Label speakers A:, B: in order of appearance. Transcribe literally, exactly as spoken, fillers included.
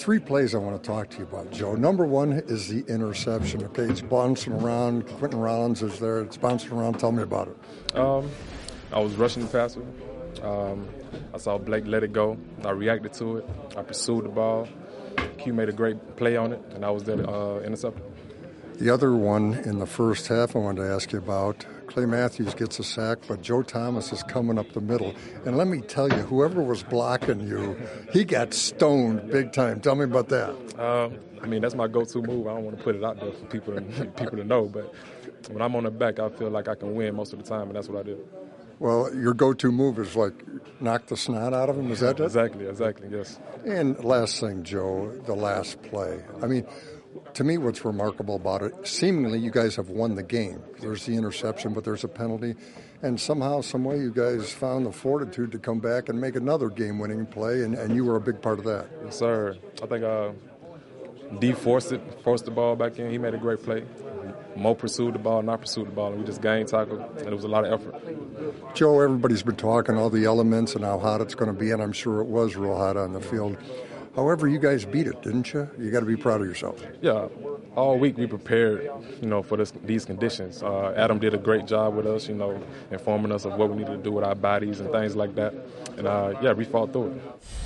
A: three plays I want to talk to you about, Joe. Number one is the interception. Okay, it's bouncing around. Quentin Rollins is there. It's bouncing around. Tell me about it.
B: Um, I was rushing the passer. Um, I saw Blake let it go. I reacted to it. I pursued the ball. Q made a great play on it, and I was there to uh, intercept it.
A: The other one in the first half I wanted to ask you about, Clay Matthews gets a sack, but Joe Thomas is coming up the middle. And let me tell you, whoever was blocking you, he got stoned big time. Tell me about that.
B: Uh, I mean, that's my go-to move. I don't want to put it out there for people to, people to know, but when I'm on the back, I feel like I can win most of the time, and that's what I do.
A: Well, your go-to move is like knock the snot out of him. Is that it?
B: Exactly, exactly, yes.
A: And last thing, Joe, the last play. I mean, to me, what's remarkable about it, seemingly you guys have won the game. There's the interception, but there's a penalty. And somehow, some way, you guys found the fortitude to come back and make another game-winning play, and, and you were a big part of that.
B: Yes, sir. I think uh, D forced it, forced the ball back in. He made a great play. Mo pursued the ball, and I pursued the ball, and we just gang tackled, and it was a lot of effort.
A: Joe, everybody's been talking all the elements and how hot it's going to be, and I'm sure it was real hot on the field. However, you guys beat it, didn't you? You got to be proud of yourself.
B: Yeah, all week we prepared, you know, for this, these conditions. Uh, Adam did a great job with us, you know, informing us of what we needed to do with our bodies and things like that. And, uh, yeah, we fought through it.